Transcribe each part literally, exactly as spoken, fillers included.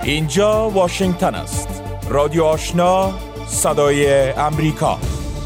اینجا واشنگتن است. رادیو آشنا، صدای امریکا.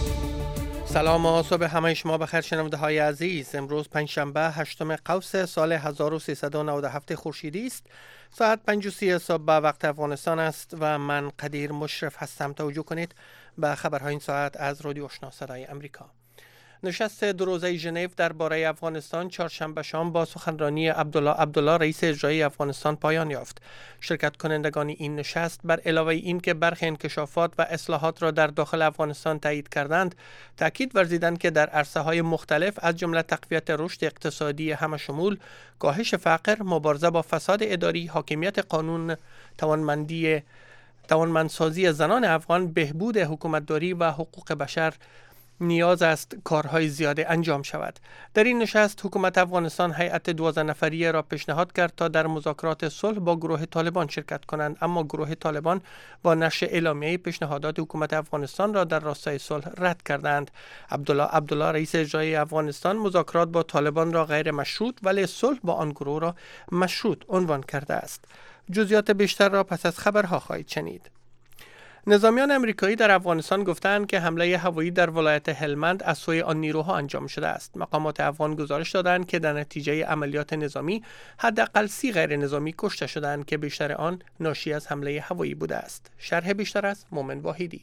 سلام و صبح همه شما بخیر شنونده های عزیز. امروز پنجشنبه هشتم قوس سال هزار و سیصد و نود و هفت خورشیدی است. ساعت پنج و سی صبح به وقت افغانستان است و من قدیر مشرف هستم. توجه کنید به خبرهای این ساعت از رادیو آشنا صدای امریکا. نشست دو روزه ژنو درباره افغانستان چهارشنبه شام با سخنرانی عبدالله عبدالله رئیس اجرایی افغانستان پایان یافت. شرکت کنندگان این نشست بر علاوه این که برخی انکشافات و اصلاحات را در داخل افغانستان تایید کردند، تاکید ورزیدند که در عرصه‌های مختلف از جمله تقویت رشد اقتصادی همشمول، کاهش فقر، مبارزه با فساد اداری، حاکمیت قانون، توانمندی توانمندسازی زنان افغان، بهبود حکومتداری و حقوق بشر نیاز است کارهای زیاده انجام شود. در این نشست حکومت افغانستان هیئت دوازده نفریه را پیشنهاد کرد تا در مذاکرات صلح با گروه طالبان شرکت کنند، اما گروه طالبان با نشر اعلامیه پیشنهادات حکومت افغانستان را در راستای صلح رد کردند. عبدالله عبدالله رئیس اجرایی افغانستان مذاکرات با طالبان را غیر مشروط ولی صلح با آن گروه را مشروط عنوان کرده است. جزئیات بیشتر را پس از خبرها خواهید شنید. نظامیان امریکایی در افغانستان گفتند که حمله هوایی در ولایت هلمند از سوی آن نیروها انجام شده است. مقامات افغان گزارش دادند که در نتیجه عملیات نظامی حداقل سی غیر نظامی کشته شدند که بیشتر آن ناشی از حمله هوایی بوده است. شرح بیشتر از مومن واحدی.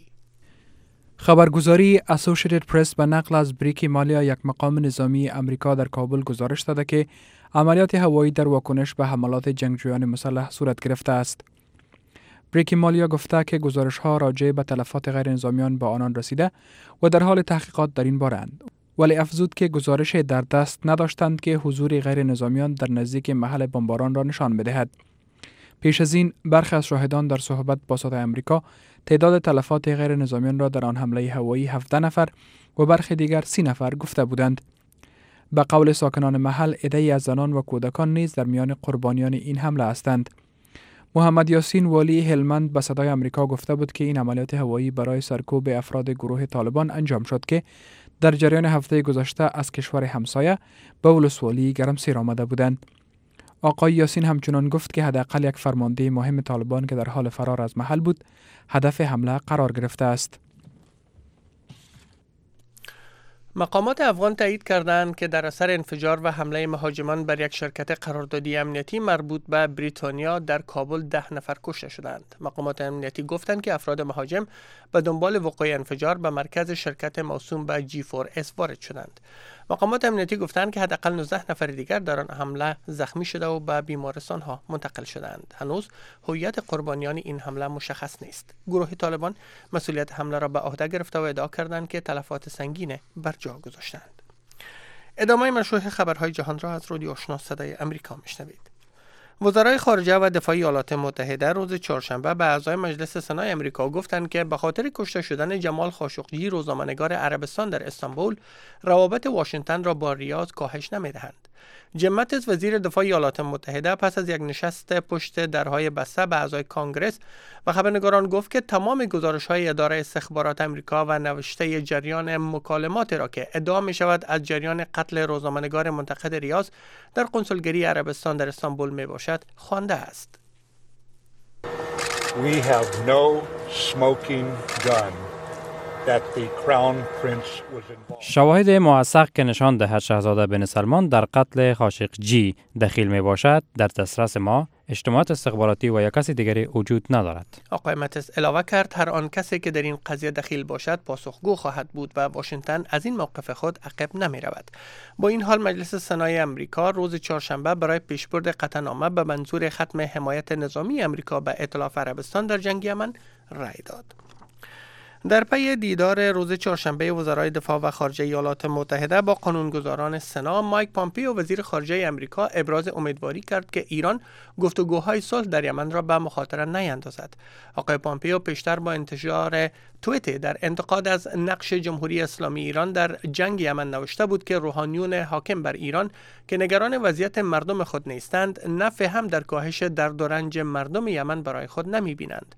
خبرگزاری اسوسییتد پرس به نقل از بریکی مالیا، یک مقام نظامی امریکا در کابل، گزارش داده که عملیات هوایی در واکنش به حملات جنگجویان مسلح صورت گرفته است. بریکی مالیا گفته که گزارش ها راجع به تلفات غیر نظامیان به آنان رسیده و در حال تحقیقات در این بارند، ولی افزود که گزارش در دست نداشتند که حضور غیر نظامیان در نزدیک محل بمباران را نشان بدهد. پیش از این برخی از شاهدان در صحبت با صدای امریکا تعداد تلفات غیر نظامیان را در آن حمله هوایی هفده نفر و برخی دیگر سی نفر گفته بودند. به قول ساکنان محل، عده‌ای از زنان و کودکان نیز در میان قربانیان این حمله هستند. محمد یاسین والی هلمند به صدای امریکا گفته بود که این عملیات هوایی برای سرکوب افراد گروه طالبان انجام شد که در جریان هفته گذشته از کشور همسایه به ولسوالی گرمسیر آمده بودند. آقای یاسین همچنان گفت که حداقل یک فرمانده مهم طالبان که در حال فرار از محل بود هدف حمله قرار گرفته است. مقامات افغان تایید کردند که در اثر انفجار و حمله مهاجمان بر یک شرکت قراردادی امنیتی مربوط به بریتانیا در کابل ده نفر کشته شدند. مقامات امنیتی گفتند که افراد مهاجم به دنبال وقوع انفجار به مرکز شرکت موسوم به جی فور اس وارد شدند. مقامات امنیتی گفتند که حداقل نوزده نفر دیگر در آن حمله زخمی شده و به بیمارستان ها منتقل شدند. هنوز هویت قربانیان این حمله مشخص نیست. گروه طالبان مسئولیت حمله را به عهده گرفته و ادعا کردند که تلفات سنگین بر جا گذاشتند. ادامه مشروع خبرهای جهان را از رادیو آشنا صدای امریکا میشنوید. وزرای خارجه و دفاعی ایالات متحده روز چهارشنبه به اعضای مجلس سنای امریکا گفتند که به خاطر کشته شدن جمال خاشقجی، روزنامه‌نگار عربستان در استانبول، روابط واشنگتن را با ریاض کاهش نمی‌دهند. جیم ماتیس وزیر دفاع ایالات متحده پس از یک نشست پشت درهای بسته به اعضای کانگرس و خبرنگاران گفت که تمام گزارش‌های اداره استخبارات امریکا و نوشته جریان مکالمات را که ادعا می‌شود از جریان قتل روزنامه‌نگار منتقد ریاض در قنسولگری عربستان در استانبول میباشد خوانده است. We have no smoking gun. شواهد موثق که نشان دهد شاهزاده بن سلمان در قتل خاشقجی دخیل می باشد در دسترس ما، اجتماعات استخباراتی و یا کسی دیگری وجود ندارد. آقای ماتیس علاوه کرد هر آن کسی که در این قضیه دخیل باشد پاسخگو خواهد بود و واشنگتن از این موقف خود عقب نمی رود. با این حال مجلس سنای امریکا روز چهارشنبه برای پیشبرد قطعنامه به منظور ختم حمایت نظامی امریکا به ائتلاف عربستان در جنگ یمن رأی داد. در پی دیدار روز چهارشنبه وزرای دفاع و خارجه ایالات متحده با قانونگذاران سنا، مایک پامپیو وزیر خارجه امریکا ابراز امیدواری کرد که ایران گفتگوهای صلح در یمن را به مخاطره نیندازد. آقای پامپیو پیشتر با انتشار توییتی در انتقاد از نقش جمهوری اسلامی ایران در جنگ یمن نوشته بود که روحانیون حاکم بر ایران که نگران وضعیت مردم خود نیستند، نفع هم در کاهش درد و رنج مردم یمن برای خود نمی بینند.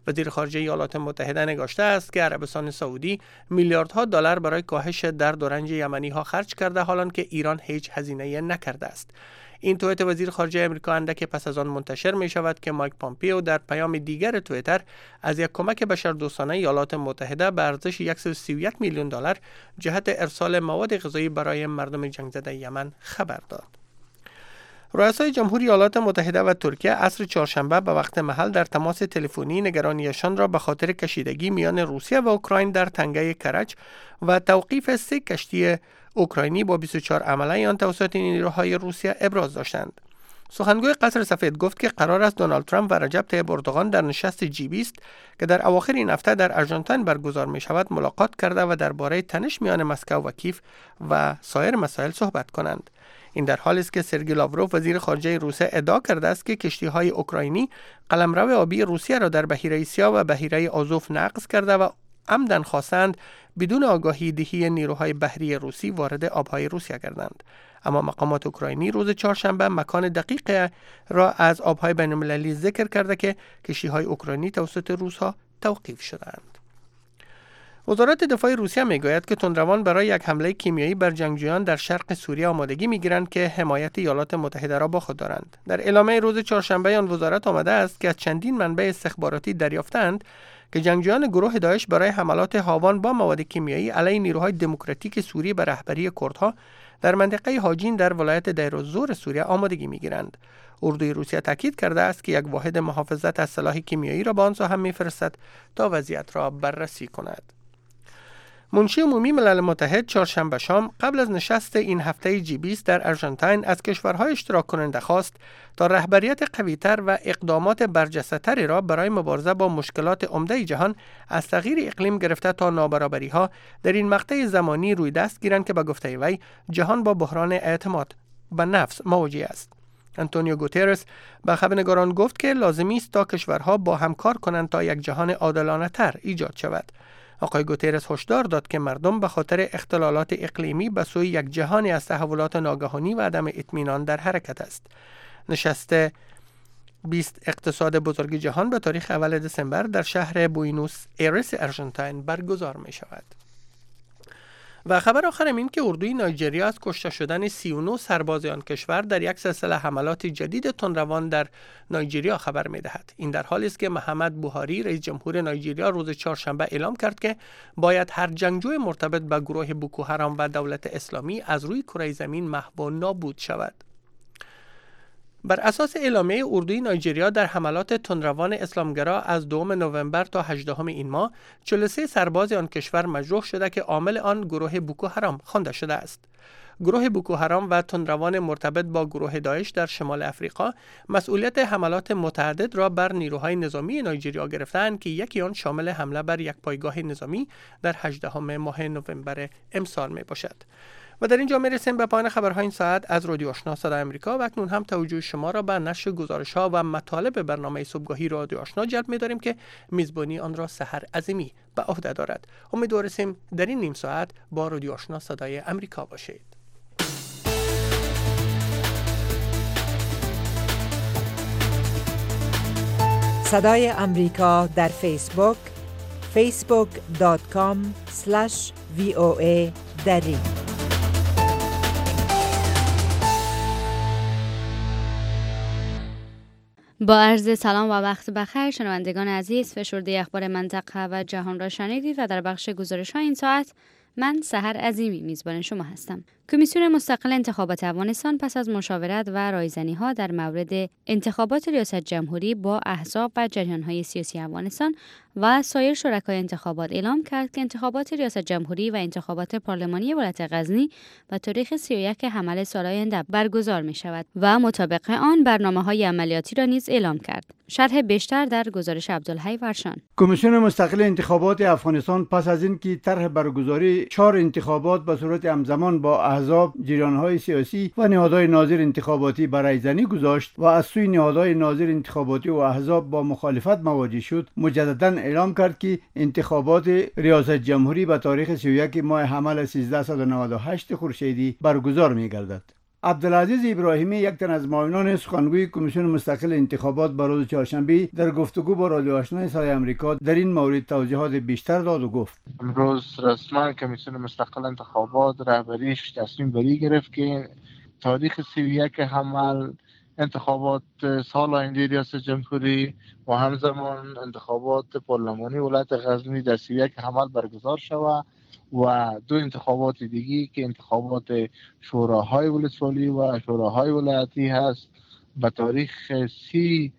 وزیر خارجه ایالات متحده نگاشته است که عربستان سعودی میلیاردها دلار برای کاهش درد و رنج یمنی ها خرج کرده، حالان که ایران هیچ هزینه نکرده است. این توییت وزیر خارجه امریکا اندک پس از آن منتشر می شود که مایک پامپیو در پیام دیگر توییتر از یک کمک بشردوستانه ایالات متحده به ارزش صد و سی و یک میلیون دلار جهت ارسال مواد غذایی برای مردم جنگ زده یمن خبر داد. رؤسای جمهوری ایالات متحده و ترکیه عصر چهارشنبه به وقت محل در تماس تلفنی نگرانیشان را به خاطر کشیدگی میان روسیه و اوکراین در تنگه کرچ و توقیف سه کشتی اوکراینی با بیست و چهار عمله آن توسط نیروهای روسیه ابراز داشتند. سخنگوی قصر سفید گفت که قرار است دونالد ترامپ و رجب طیب اردوغان در نشست جی بیست که در اواخر این هفته در آرژانتین برگزار می شود ملاقات کرده و درباره تنش میان مسکو و کیف و سایر مسائل صحبت کنند. این در حالی است که سرگئی لاوروف وزیر خارجه روسیه ادعا کرده است که کشتی‌های اوکراینی قلمرو آبی روسیه را در بحیره سیاه و بحیره آزوف نقض کرده و عمدن خواستند بدون آگاهی دهی نیروهای بحری روسی وارد آبهای روسیه گردند. اما مقامات اوکراینی روز چهارشنبه مکان دقیق را از آبهای بین‌المللی ذکر کرده که کشتی‌های اوکراینی توسط روس‌ها توقیف شدند. وزارت دفاع روسیه میگوید که تندروان برای یک حمله کیمیایی بر جنگجویان در شرق سوریه آمادگی میگیرند که حمایت ایالات متحده را با خود دارند. در اعلامیه روز چهارشنبه آن وزارت آمده است که از چندین منبع استخباراتی دریافتند که جنگجویان گروه داعش برای حملات هاوان با مواد کیمیایی علیه نیروهای دموکراتیک سوریه به رهبری کردها در منطقه هاجین در ولایت دیر الزور سوریه آمادگی میگیرند. اردوی روسیه تاکید کرده است که یک واحد محافظت از سلاح کیمیایی را به آن ساحه میفرستد تا وضعیت را بررسی کند. منشی عمومی ملل متحد چهارشنبه شام قبل از نشست این هفته جی بیست در آرژانتین از کشورهای اشتراک کننده خواست تا رهبریت قوی‌تر و اقدامات برجسته‌تری را برای مبارزه با مشکلات عمده جهان از تغییر اقلیم گرفته تا نابرابری‌ها در این مقطع زمانی روی دست گیرند که به گفته وی جهان با بحران اعتماد به نفس مواجه است. آنتونیو گوترس به خبرنگاران گفت که لازمی است تا کشورها با هم کار کنند تا یک جهان عادلانه‌تر ایجاد شود. آقای گوترس هشدار داد که مردم به خاطر اختلالات اقلیمی به سوی یک جهانی از تحولات ناگهانی و عدم اطمینان در حرکت است. نشست بیست اقتصاد بزرگ جهان به تاریخ اول دسامبر در شهر بوینوس ایرس آرژانتین برگزار می شود. و خبر آخر این که اردوی نایجریا از کشته شدن سی و نه سرباز آن کشور در یک سلسله حملات جدید تندروان در نایجریا خبر می‌دهد. این در حالی است که محمد بوهاری رئیس جمهور نایجریا روز چهارشنبه اعلام کرد که باید هر جنگجوی مرتبط به گروه بوکو حرام و دولت اسلامی از روی کره زمین محو و نابود شود. بر اساس اعلامیه اردوی نایجریا در حملات تندروان اسلامگرا از دوم نوامبر تا هجدهم این ماه چهل و سه سرباز آن کشور مجروح شده که عامل آن گروه بوکو حرام خوانده شده است. گروه بوکو حرام و تندروان مرتبط با گروه داعش در شمال افریقا مسئولیت حملات متعدد را بر نیروهای نظامی نایجریا گرفتند که یکی آن شامل حمله بر یک پایگاه نظامی در هجدهم ماه نوامبر امسال می باشد. و در اینجا میرسیم به پایان خبرهای این ساعت از رادیو آشنا صدای آمریکا و اکنون هم توجه شما را به نشر گزارش‌ها و مطالب برنامه صبحگاهی رادیو آشنا جلب می‌داریم که میزبانی آن را سحر عظیمی به عهده دارد. امیدواریم در این نیم ساعت با رادیو آشنا صدای آمریکا باشید. صدای آمریکا در فیسبوک فیسبوک دات کام اسلش وی او ای دری. با عرض سلام و وقت بخیر شنوندگان عزیز، فشرده اخبار منطقه و جهان را شنیدید و در بخش گزارش ها این ساعت من سحر عظیمی میزبان شما هستم. کمیسیون مستقل انتخابات افغانستان پس از مشاورت و رایزنی ها در مورد انتخابات ریاست جمهوری با احزاب و جریان های سیاسی افغانستان و سایر شرکای انتخابات اعلام کرد که انتخابات ریاست جمهوری و انتخابات پارلمانی ولایت غزنی و تاریخ سی و یک حمل سال آینده برگزار می شود و مطابق آن برنامه های عملیاتی را نیز اعلام کرد. شرح بیشتر در گزارش عبدالحی ورشان. کمیسیون مستقل انتخابات افغانستان پس از اینکه طرح برگزاری چهار انتخابات به صورت همزمان با احزاب، جریان‌های سیاسی و نهادهای ناظر انتخاباتی برای رایزنی گذاشت و از سوی نهادهای ناظر انتخاباتی و احزاب با مخالفت مواجه شد، مجددا اعلام کرد که انتخابات ریاست جمهوری به تاریخ سی و یک ماه حمل سیزده صد و نود و هشت خورشیدی برگزار می‌گردد. عبدالعزیز ابراهیمی، یک تن از معاونان سخنگوی کمیسیون مستقل انتخابات بر روز چهارشنبه، در گفتگو با رادیو آشنای صدای آمریکا در این مورد توضیحات بیشتر داد و گفت: امروز رسما کمیسیون مستقل انتخابات رهبریش تصمیم بری گرفت که تاریخ سی و یک حمل انتخابات سال آینده ریاست جمهوری و همزمان انتخابات پارلمانی ولایت غزنی در سی و یک حمل برگزار شود و دو انتخابات دیگی که انتخابات شوراهای ولسوالی و شوراهای ولایتی هست به تاریخ سی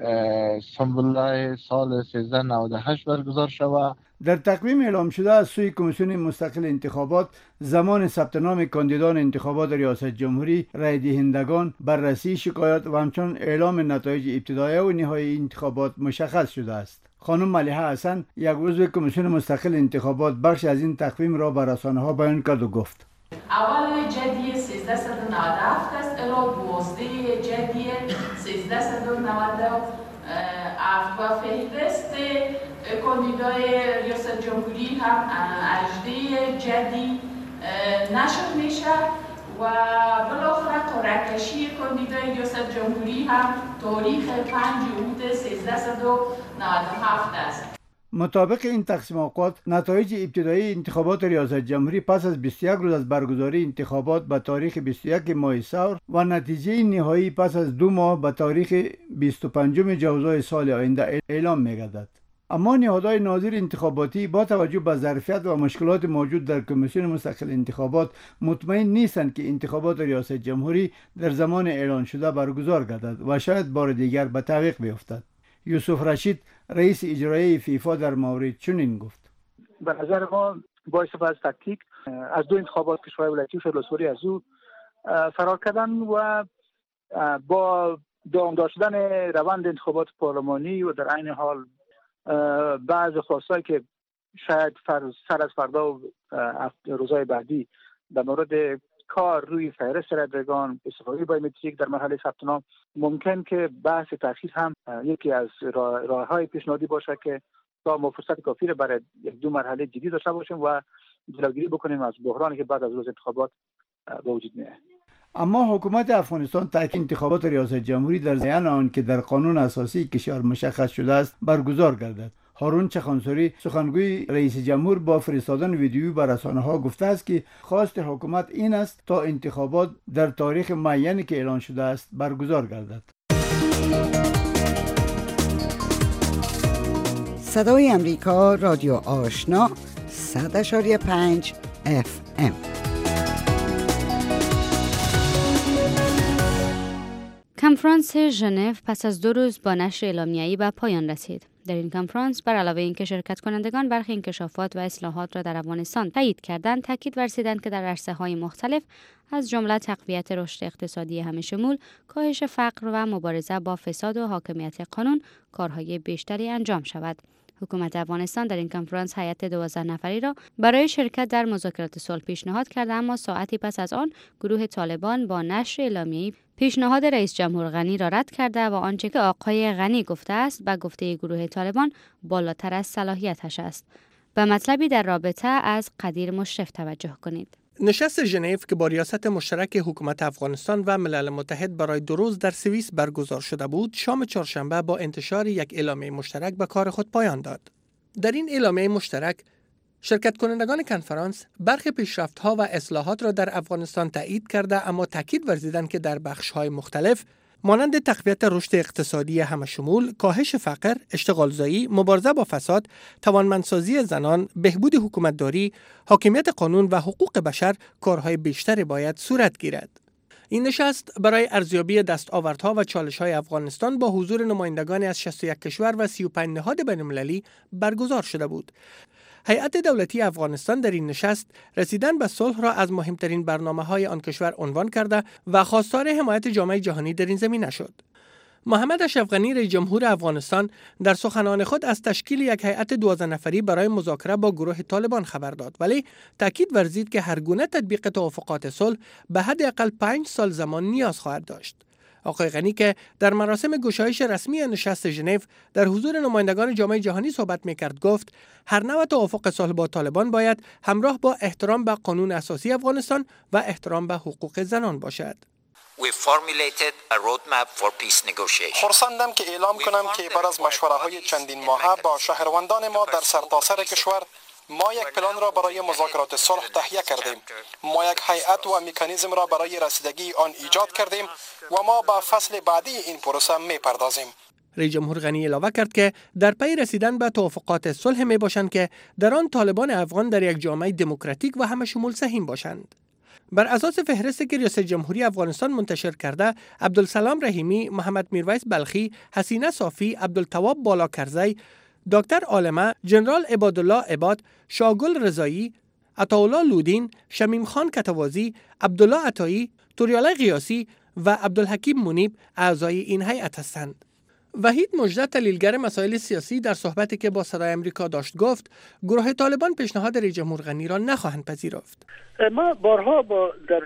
سنبله سال سیزده نود و هشت برگزار شود. در تقویم اعلام شده از سوی کمیسیون مستقل انتخابات، زمان ثبت نام کاندیدان انتخابات ریاست جمهوری، رای دهندگان، بررسی شکایات و همچنین اعلام نتایج ابتدایی و نهایی انتخابات مشخص شده است. خانم ملیحه حسن، یک عضو کمیسیون مستقل انتخابات، بخش از این تقویم را به رسانه‌ها بیان کرد و گفت: اول جدی سیزده صد و نود و هفت است الی دوازده جدی سیزده صد و نود و هفت و فهرست کاندیدای ریاست جمهوری هم هجده جدی نشر میشه و بالاخره قرعه‌کشی کاندیدای ریاست جمهوری هم تاریخ پنج اود سیزده صد و نود و هفت است. مطابق این تقسیم اوقات، نتایج ابتدایی انتخابات ریاست جمهوری پس از بیست و یک روز از برگزاری انتخابات به تاریخ بیست و یک ماه سور و نتیجه نهایی پس از دو ماه به تاریخ بیست و پنجم جوزای سال آینده اعلام می‌گردد. اما نهادهای ناظر انتخاباتی با توجه به ظرفیت و مشکلات موجود در کمیسیون مستقل انتخابات مطمئن نیستند که انتخابات ریاست جمهوری در زمان اعلان شده برگزار گردد و شاید بار دیگر به تعویق بیفتد. یوسف رشید، رئیس اجرایی فیفا، در مورد چنین گفت: به نظر ما با استفاده از تاکتیک از دو انتخابات کشورهای ولایتی و شورای از او فرار کردن و با دوام داشتن روند انتخابات پارلمانی و در عین حال بعض خواستایی که شاید سر از فردا و روزهای بعدی در مورد کار روی فهرست رایدهندگان، استفاده بایومتریک در مرحله ثبت نام، ممکن که بحث تأخیر هم یکی از راه‌های پیشنهادی باشه که تا ما فرصت کافی را برای یک دو مرحله جدی داشته باشیم و جلوگیری بکنیم از بحرانی که بعد از روز انتخابات به وجود میاد. اما حکومت افغانستان تاکید انتخابات ریاست جمهوری در ضمن آن که در قانون اساسی کشور مشخص شده است برگزار گردد. هارون چخانسوری، سخنگوی رئیس جمهور، با فرستادن ویدیویی به رسانه‌ها گفته است که خواست حکومت این است تا انتخابات در تاریخ معینی که اعلان شده است برگزار گردد. صدای امریکا، رادیو آشنا، صد و پنج اف ام. کنفرانس ژنو پس از دو روز با نشر اعلامیه‌ای به پایان رسید. در این کنفرانس بر علاوه اینکه شرکت کنندگان برخی انکشافات و اصلاحات را در افغانستان تایید کردند، تاکید ورزیدند که در عرصه‌های مختلف از جمله تقویت رشد اقتصادی همه‌شمول، کاهش فقر و مبارزه با فساد و حاکمیت قانون کارهای بیشتری انجام شود. حکومت افغانستان در این کنفرانس هیئت دوازده نفری را برای شرکت در مذاکرات صلح پیشنهاد کرده، اما ساعتی پس از آن گروه طالبان با نشر اعلامیه‌ای پیشنهاد رئیس جمهور غنی را رد کرده و آنچه که آقای غنی گفته است به گفته گروه طالبان بالاتر از صلاحیتش است. به مطلبی در رابطه از قدیر مشرف توجه کنید. نشست ژنو که با ریاست مشترک حکومت افغانستان و ملل متحد برای دو روز در سوئیس برگزار شده بود، شام چهارشنبه با انتشار یک اعلامیه مشترک به کار خود پایان داد. در این اعلامیه مشترک شرکت کنندگان کنفرانس برخی پیشرفت‌ها و اصلاحات را در افغانستان تایید کرده، اما تاکید ورزیدند که در بخش‌های مختلف مانند تقویت رشد اقتصادی همه‌شمول، کاهش فقر، اشتغالزایی، مبارزه با فساد، توانمندسازی زنان، بهبود حکومتداری، حاکمیت قانون و حقوق بشر کارهای بیشتری باید صورت گیرد. این نشست برای ارزیابی دستاوردها و چالش‌های افغانستان با حضور نمایندگان از شصت و یک کشور و سی و پنج نهاد بین‌المللی برگزار شده بود. هیئت دولتی افغانستان در این نشست رسیدن به صلح را از مهمترین برنامه‌های آن کشور عنوان کرده و خواستار حمایت جامعه جهانی در این زمینه شد. محمد اشرف غنی رئیس جمهور افغانستان در سخنان خود از تشکیل یک هیئت دوازده نفری برای مذاکره با گروه طالبان خبر داد، ولی تاکید ورزید که هر گونه تطبیق توافقات صلح به حداقل پنج سال زمان نیاز خواهد داشت. آقای غنی که در مراسم گشایش رسمی نشست ژنو در حضور نمایندگان جامعه جهانی صحبت می‌کرد گفت هر نوع توافق صلح با طالبان باید همراه با احترام به قانون اساسی افغانستان و احترام به حقوق زنان باشد. خرسندم که اعلام کنم که بعد از مشوره‌های چندین ماهه با شهروندان ما در سرتاسر کشور ما یک پلان را برای مذاکرات صلح تهیه کردیم. ما یک هیئت و مکانیزم را برای رسیدگی آن ایجاد کردیم و ما به فصل بعدی این پروسه می‌پردازیم. رئیس جمهور غنی علاوه کرد که در پی رسیدن به توافقات صلح می باشند که در آن طالبان افغان در یک جامعه دموکراتیک و همه شمول سهیم باشند. بر اساس فهرستی که ریاست جمهوری افغانستان منتشر کرده، عبدالسلام رحیمی، محمد میرویس بلخی، حسینه صافی، عبدالتواب بالاکرزی، دکتر عالمه، جنرال عبادالله عباد، شاگل رضایی، عطاالله لودین، شمیم خان کتوازی، عبدالله عطایی، توریاله قیاسی و عبدالحکیم منیب اعضای این هیئت هستند. وحید مژده، تحلیلگر مسائل سیاسی، در صحبتی که با صدای امریکا داشت گفت گروه طالبان پیشنهاد رئیس جمهور غنی را نخواهند پذیرفت. ما بارها با در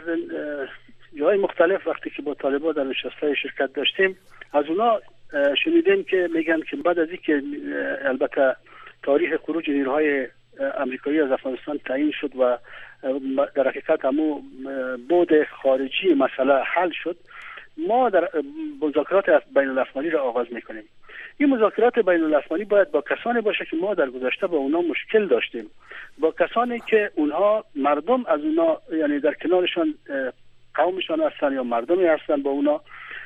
جای مختلف وقتی که با طالبان در نشست‌های شرکت داشتیم از اونا شنیدیم که میگن که بعد از اینکه البته تاریخ خروج نیروهای امریکایی از افغانستان تعیین شد و در حقیقت همو بود خارجی مسئله حل شد، ما در مذاکرات بین الافغانی را آغاز میکنیم. این مذاکرات بین الافغانی باید با کسانی باشه که ما در گذشته با اونا مشکل داشتیم، با کسانی که اونها مردم از اونا یعنی در کنارشان قومشان هستن یا مردمی هستن با اونا،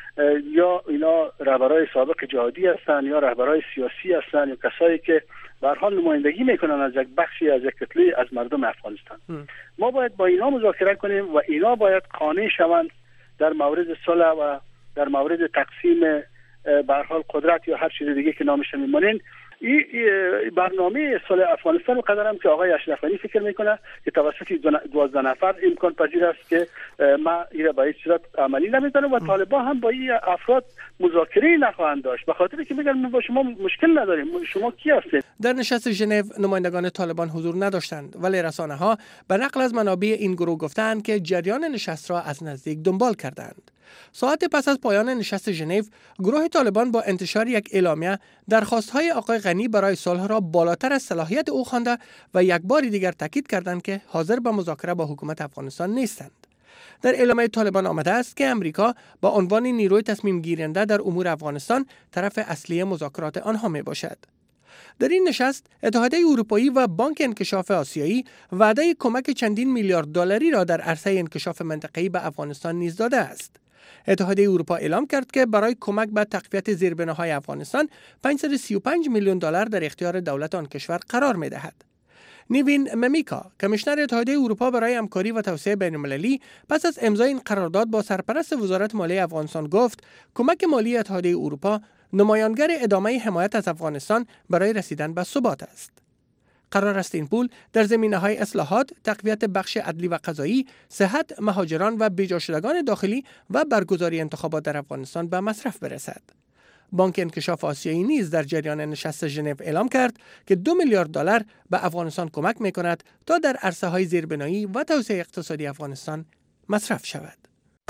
یا اینا رهبرای سابق جهادی هستن یا رهبرای سیاسی هستن یا کسایی که به هر حال نمایندگی میکنن از یک بخشی از یک کتله از مردم افغانستان. م. ما باید با اینا مذاکره کنیم و اینا باید قانع شوند در مورد صلح و در مورد تقسیم به هر حال قدرت یا هر چیز دیگه که نامش میمونین. این برنامه صلح افغانستان قدر هم که آقای اشرف غنی فکر میکنه که توسط دوازده نفر امکان پذیر است که ما این به هیچ صورت عملی نمیتونه و طالبان هم با این افراد مذاکره نخواهند داشت، به خاطر که میگن ما با شما مشکل نداریم، شما کی هستید. در نشست ژنو نمایندگان طالبان حضور نداشتند، ولی رسانه ها به نقل از منابع این گروه گفتند که جریان نشست را از نزدیک دنبال کردند. ساعت پس از پایان نشست ژنو، گروه طالبان با انتشار یک اعلامیه درخواست‌های آقای غنی برای صلح را بالاتر از صلاحیت او خوانده و یک بار دیگر تاکید کردند که حاضر به مذاکره با حکومت افغانستان نیستند. در اعلامیه طالبان آمده است که امریکا با عنوان نیروی تصمیم گیرنده در امور افغانستان طرف اصلی مذاکرات آنها می باشد. در این نشست، اتحادیه اروپایی و بانک انکشاف آسیایی وعده کمک چندین میلیارد دلاری را در عرصه انکشاف منطقه‌ای به افغانستان نیز داده است. اتحادیه اروپا اعلام کرد که برای کمک به تقویت زیربناهای افغانستان پانصد و سی و پنج میلیون دلار در اختیار دولت آن کشور قرار می‌دهد. نیوین ممیکا، کمیشنر اتحادیه اروپا برای همکاری و توسعه بین‌المللی، پس از امضای این قرارداد با سرپرست وزارت مالیه افغانستان گفت کمک مالی اتحادیه اروپا نمایانگر ادامه حمایت از افغانستان برای رسیدن به ثبات است. قرار است این پول در زمینه‌های اصلاحات، تقویت بخش عدلی و قضایی، صحت، مهاجران و بیجا شدگان داخلی و برگزاری انتخابات در افغانستان به مصرف برسد. بانک انکشاف آسیایی نیز در جریان نشست ژنو اعلام کرد که دو میلیارد دلار به افغانستان کمک می‌کند تا در عرصه‌های زیربنایی و توسعه اقتصادی افغانستان مصرف شود.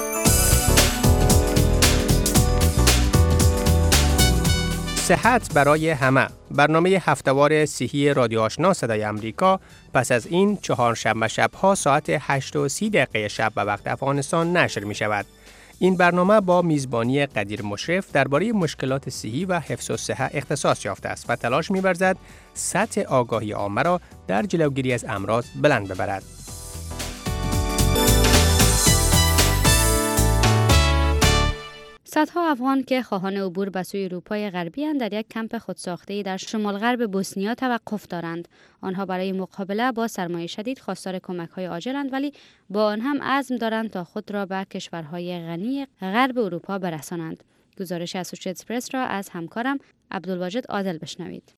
صحت برای همه، برنامه هفتهوار صحی رادیو آشنا صدای امریکا پس از این چهارشنبه شبها ساعت هشت و سی دقیقه شب به وقت افغانستان نشر می شود. این برنامه با میزبانی قدیر مشرف درباره مشکلات صحی و حفظ الصحه اختصاص یافته است و تلاش می ورزد سطح آگاهی عامه را در جلوگیری از امراض بلند ببرد. صدها افغان که خواهان عبور به سوی اروپای غربی اند در یک کمپ خودساخته‌ای در شمال غرب بوسنیا توقف دارند. آنها برای مقابله با سرمایه شدید خواستار کمک‌های عاجلند، ولی با آن هم عزم دارند تا خود را به کشورهای غنی غرب اروپا برسانند. گزارش اسوسییتد پرس را از همکارم عبدالواجد عادل بشنوید.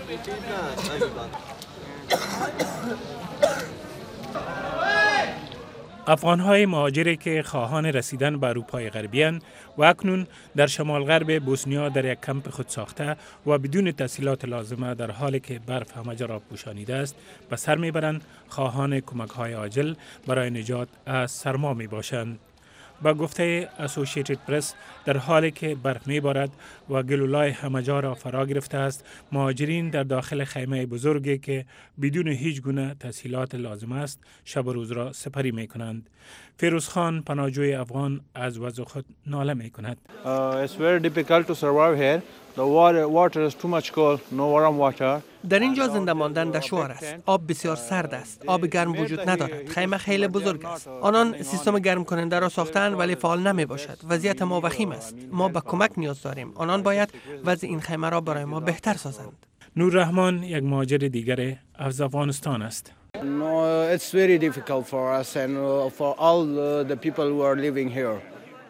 افغان‌های مهاجری که خواهان رسیدن به اروپای غربی اند و اکنون در شمال غرب بوسنیا در یک کمپ خود ساخته و بدون تسهیلات لازمه در حالی که برف همه جا را پوشانیده است به سر میبرند خواهان کمک‌های عاجل برای نجات از سرما میباشند. با گفته اسوسییتد پرس در حالی که برف میبارد و گلولای همه جا را فرا گرفته است، مهاجرین در داخل خیمه بزرگی که بدون هیچ گونه تسهیلات لازم است شب و روز را سپری می کنند. فیروز خان پناهجوی افغان از وضع خود ناله می کند. Uh, it's very difficult to survive here. The water, water is too much cold, no warm water. در اینجا زنده ماندن دشوار است. آب بسیار سرد است. آب گرم وجود ندارد. خیمه خیلی بزرگ است. آنان سیستم گرم کننده را ساختند ولی فعال نمی باشد. وضعیت ما وخیم است. ما به کمک نیاز داریم. آنان باید وضع این خیمه را برای ما بهتر سازند. نور رحمان یک مهاجر دیگر از افغانستان است. No, it's very difficult for us and for all the people who are living here.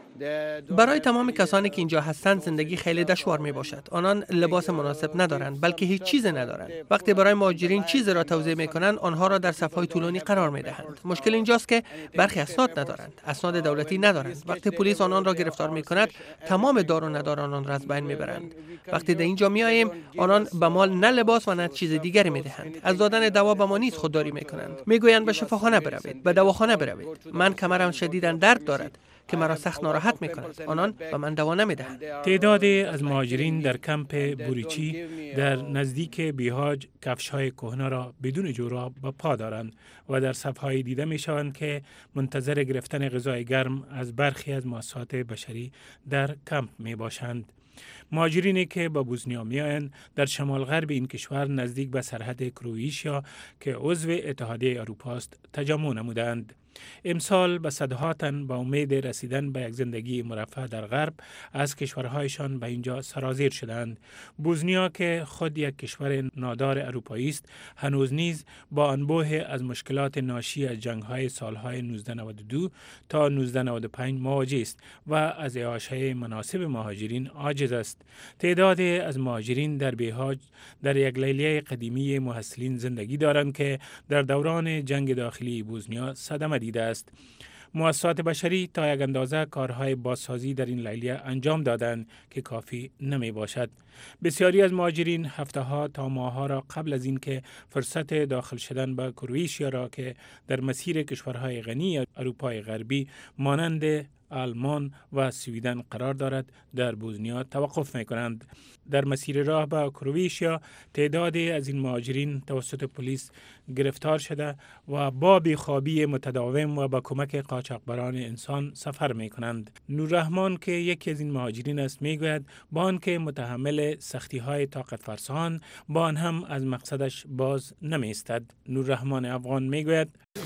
برای تمام کسانی که اینجا هستند زندگی خیلی دشوار می باشد. آنان لباس مناسب ندارند بلکه هیچ چیز ندارند. وقتی برای مهاجرین چیزی را توزیع می کنند آنها را در صف‌های طولانی قرار می دهند. مشکل اینجاست که برخی اسناد ندارند. اسناد دولتی ندارند. وقتی پلیس آنان را گرفتار می کند تمام دار و ندار آنان را از بین می برند. وقتی در اینجا می آییم آنان به ما نه لباس و نه چیز دیگری می دهند. از دادن دوا به ما نیز خودداری می کنند. می گویند به شفاخانه بروید، به دواخانه بروید. من کمرم شدیداً درد دارد که مرا سخت ناراحت می‌کند. آنان به من دوا نمی‌دهند. تعدادی از مهاجرین در کمپ بوریچی در نزدیک بیهاج کفش‌های کهنه را بدون جوراب به پا دارند و در صف‌های دیده می‌شوند که منتظر گرفتن غذای گرم از برخی از مؤسسات بشری در کمپ می‌باشند. مهاجرینی که به بوسنیا میآیند در شمال غرب این کشور نزدیک به سرحد کرواتیا که عضو اتحادیه اروپا است تجمع نمودند. امسال به صدها تن با امید رسیدن به یک زندگی مرفه در غرب از کشورهایشان به اینجا سرازیر شدند. بوسنیا که خود یک کشور نادار اروپایی است هنوز نیز با انبوه از مشکلات ناشی از جنگ‌های سالهای نوزده نود و دو تا نوزده نود و پنج مواجه است و از اعاشه مناسب مهاجرین عاجز است. تعدادی از مهاجرین در بیهاج در یک لیلیه قدیمی محصلین زندگی دارند که در دوران جنگ داخلی بوسنیا صدمه دیده است. مؤسسات بشری تا یک اندازه کارهای بازسازی در این لیلیه انجام دادند که کافی نمی باشد. بسیاری از مهاجرین هفته ها تا ماه ها را قبل از اینکه فرصت داخل شدن به کرواتیا را که در مسیر کشورهای غنی اروپای غربی مانند آلمان و سویدن قرار دارد در بوسنیا توقف می کنند. در مسیر راه به کرواتیا تعدادی از این مهاجرین توسط پلیس گرفتار شده و با بیخوابی متداوم و با کمک قاچاقبران انسان سفر می کنند. نور رحمان که یکی از این مهاجرین است می گوید با آنکه متحمل سختی های طاقت فرسان با آن هم از مقصدش باز نمی ایستد. نور رحمان افغان می گوید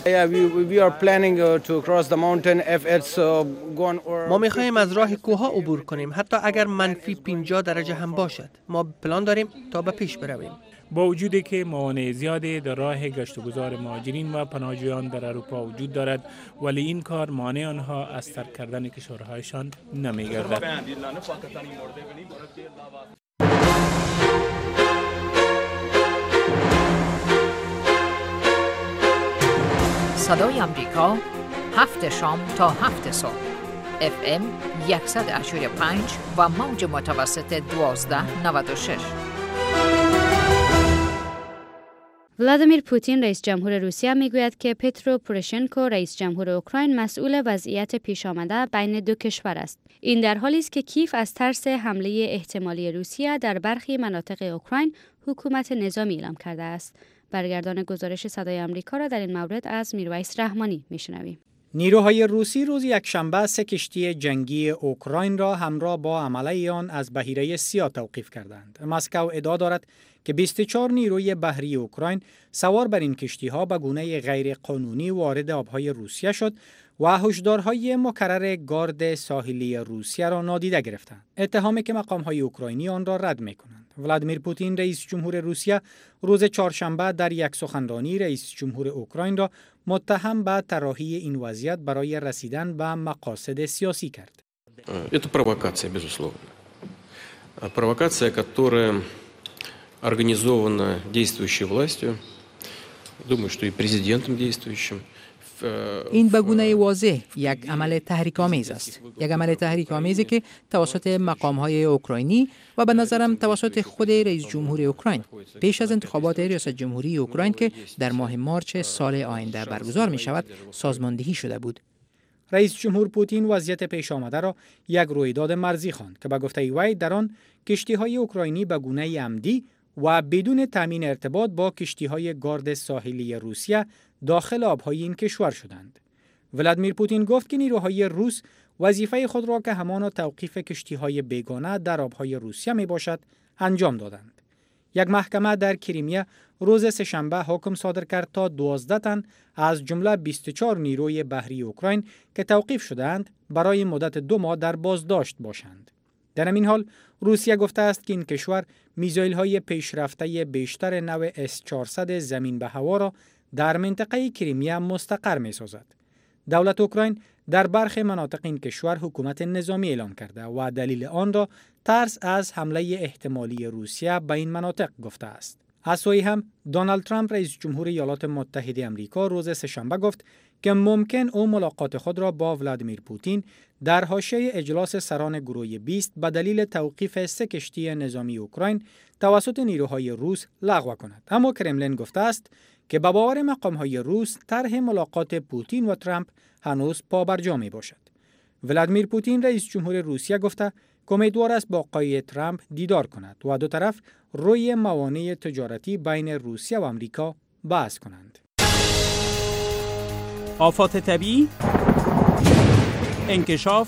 ما می‌خواهیم از راه کوه‌ها عبور کنیم حتی اگر منفی پنجاه درجه هم باشد. ما پلان داریم تا به پیش برویم. با وجودی که موانع زیادی در راه گشت و گذار مهاجرین و پناهجویان در اروپا وجود دارد ولی این کار مانع آنها از ترک کردن کشورهایشان نمی‌گردد. صدای امریکا هفت شام تا هفت صبح اف ام صد و هشت و پنج و موج متوسط دوازده نود و شش. ولادیمیر پوتین رئیس جمهور روسیه میگوید که پترو پوروشنکو رئیس جمهور اوکراین مسئول وضعیت پیش آمده بین دو کشور است. این در حالی است که کیف از ترس حمله احتمالی روسیه در برخی مناطق اوکراین حکومت نظامی اعلام کرده است. برگردان گزارش صدای آمریکا را در این مورد از میرویس رحمانی میشنویم. نیروهای روسی روز یکشنبه سه کشتی جنگی اوکراین را همراه با حمله آن از بحیره سیاه توقیف کردند. مسکو ادعا دارد که بیست و چهار نیروی بحری اوکراین سوار بر این کشتی‌ها به گونه غیر قانونی وارد آبهای روسیه شد و هشدارهای مکرر گارد ساحلی روسیه را نادیده گرفتند. اتهامی که مقام‌های اوکراینی آن را رد می‌کنند. ولادیمیر پوتین رئیس جمهور روسیه روز چهارشنبه در یک سخنرانی رئیس جمهور اوکراین را متهم به طراحی این وضعیت برای رسیدن به مقاصد سیاسی کرد. Это провокация, безусловно. Провокация, которая организована действующей властью. Думаю, что и президентом действующим. این به گونه واضح یک عمل تحریک‌آمیز است. یک عمل تحریک‌آمیزی که توسط مقام‌های اوکراینی و به نظرم توسط خود رئیس جمهور اوکراین پیش از انتخابات ریاست جمهوری اوکراین که در ماه مارچ سال آینده برگزار می شود سازماندهی شده بود. رئیس جمهور پوتین وضعیت پیش آمده را یک رویداد مرزی خواند که به گفته وی در آن کشتی‌های اوکراینی به گونه عمدی و بدون تامین ارتباط با کشتی‌های گارد ساحلی روسیه داخل آب‌های این کشور شدند. ولادیمیر پوتین گفت که نیروهای روس وظیفه خود را که همان توقیف کشتی‌های بیگانه در آب‌های روسیه میباشد انجام دادند. یک محکمه در کریمیا روز سه‌شنبه حکم صادر کرد تا دوازده تن از جمله بیست و چهار نیروی بحری اوکراین که توقیف شدند برای مدت دو ماه در بازداشت باشند. در همین حال روسیه گفته است که این کشور میزایل‌های پیشرفته بیشتر نو اس چهارصد زمین به هوا را در منطقه کریمیا مستقر می‌سازد. دولت اوکراین در برخی مناطق این کشور حکومت نظامی اعلام کرده و دلیل آن را ترس از حمله احتمالی روسیه به این مناطق گفته است. از سوی هم دونالد ترامپ رئیس جمهور ایالات متحده آمریکا روز سه‌شنبه گفت که ممکن او ملاقات خود را با ولادیمیر پوتین در حاشیه اجلاس سران گروه بیست به دلیل توقیف سه کشتی نظامی اوکراین توسط نیروهای روس لغو کند. اما کرملین گفته است که به باور مقام‌های روس طرح ملاقات پوتین و ترامپ هنوز پابرجا می باشد. ولادیمیر پوتین رئیس جمهور روسیه گفته که امیدوار است با آقای ترامپ دیدار کند و دو طرف روی موانع تجارتی بین روسیه و آمریکا بحث کنند. آفات طبیعی، انکشاف،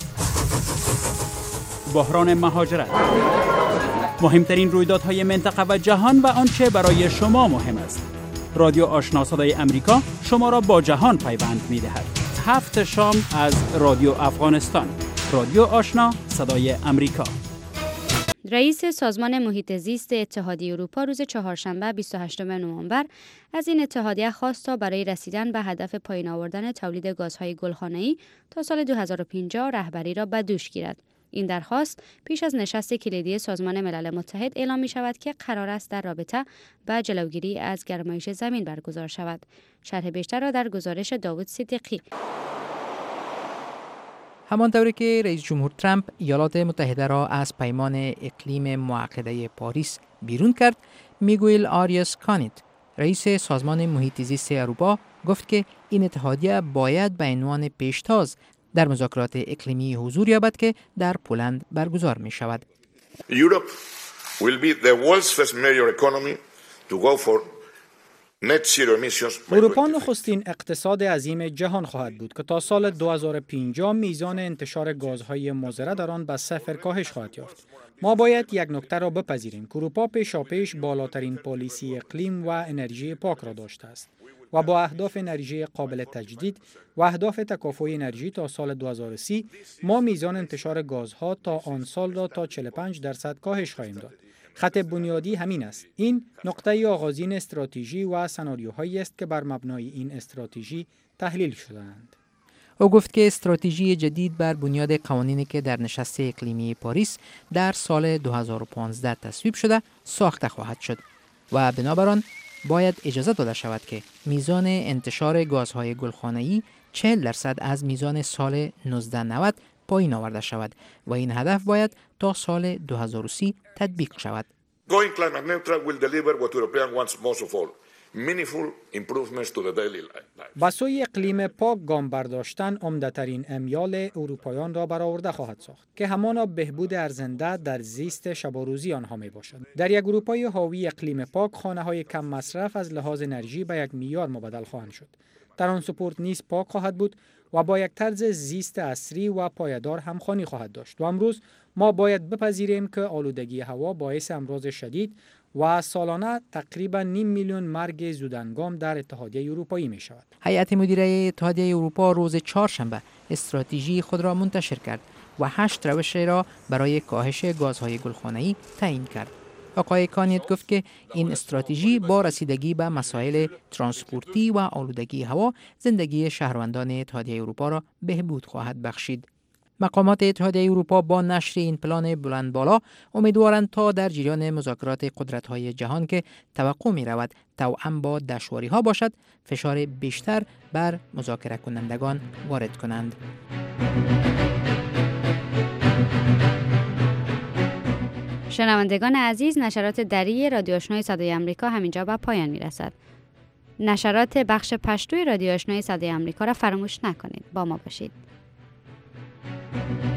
بحران مهاجرت، مهمترین رویدادهای منطقه و جهان و آنچه برای شما مهم است. رادیو آشنا صدای امریکا شما را با جهان پیوند می‌دهد. هفت شام از رادیو افغانستان. رادیو آشنا صدای امریکا. رئیس سازمان محیط زیست اتحادیه اروپا روز چهارشنبه بیست و هشتم نوامبر از این اتحادیه خواست تا برای رسیدن به هدف پایین آوردن تولید گازهای گلخانه‌ای تا سال دو هزار و پنجاه رهبری را به دوش گیرد. این درخواست پیش از نشست کلیدی سازمان ملل متحد اعلام می شود که قرار است در رابطه با جلوگیری از گرمایش زمین برگزار شود. شرح بیشتر را در گزارش داوود صدیقی. همانطوری که رئیس جمهور ترامپ ایالات متحده را از پیمان اقلیم معاهده پاریس بیرون کرد، میگویل آریاس کانیت، رئیس سازمان محیط زیست اروپا، گفت که این اتحادیه باید به عنوان پیشتاز در مذاکرات اقلیمی حضور یابد که در پولند برگزار می شود. Europe will be the world's first major economy to go for net zero emissions. اروپا نخستین اقتصاد عظیم جهان خواهد بود که تا سال دو هزار و پنجاه میزان انتشار گازهای مضر در آن به صفر کاهش خواهد یافت. ما باید یک نکته را بپذیریم که اروپا پیشاپیش بالاترین پالیسی اقلیم و انرژی پاک را داشته است و با اهداف انرژی قابل تجدید و اهداف تکافؤ انرژی تا سال دو هزار و سی ما میزان انتشار گازها تا آن سال را تا چهل و پنج درصد کاهش خواهیم داد. خط بنیادی همین است. این نقطه آغازین استراتژی و سناریوهایی است که بر مبنای این استراتژی تحلیل شده‌اند. او گفت که استراتژی جدید بر بنیاد قوانینی که در نشست اقلیمی پاریس در سال دو هزار و پانزده تصویب شده ساخته خواهد شد و بنابراین باید اجازه داده شود که میزان انتشار گازهای گلخانه‌ای چهل درصد از میزان سال نوزده نود پایین آورده شود و این هدف باید تا سال دو هزار و سی تطبیق شود. Going climate neutral will deliver what Europeans want most of all, meaningful improvements to the daily life. با سوی اقلیم پاک گام برداشتن عمده‌ترین امیال اروپاییان را برآورده خواهد ساخت که همانا بهبود ارزنده در زیست شب و روزی آنها می باشد. در یک اروپای حاوی اقلیم پاک خانه‌های کم مصرف از لحاظ انرژی به یک معیار مبدل خواهند شد. ترانسپورت نیز پاک خواهد بود و با یک طرز زیست عصری و پایدار همخوانی خواهد داشت. و امروز ما باید بپذیریم که آلودگی هوا باعث امراض شدید و سالانه تقریبا نیم میلیون مرگ زودهنگام در اتحادیه اروپایی می شود. هیئت مدیره اتحادیه اروپا روز چهارشنبه استراتژی خود را منتشر کرد و هشت روش را برای کاهش گازهای گلخانه‌ای تعیین کرد. آقای کانیت گفت که این استراتژی با رسیدگی به مسائل ترانسپورتی و آلودگی هوا زندگی شهروندان اتحادیه اروپا را بهبود خواهد بخشید. مقامات اتحادیه اروپا با نشر این پلان بلند بالا امیدوارند تا در جریان مذاکرات قدرت‌های جهان که توقع می‌رود توأم با دشواری‌ها باشد، فشار بیشتر بر مذاکره کنندگان وارد کنند. شنوندگان عزیز، نشرات دری رادیو آشنای صدای آمریکا همینجا به پایان میرسد. نشرات بخش پشتوی رادیو آشنای صدای آمریکا را فراموش نکنید. با ما باشید. شنوید.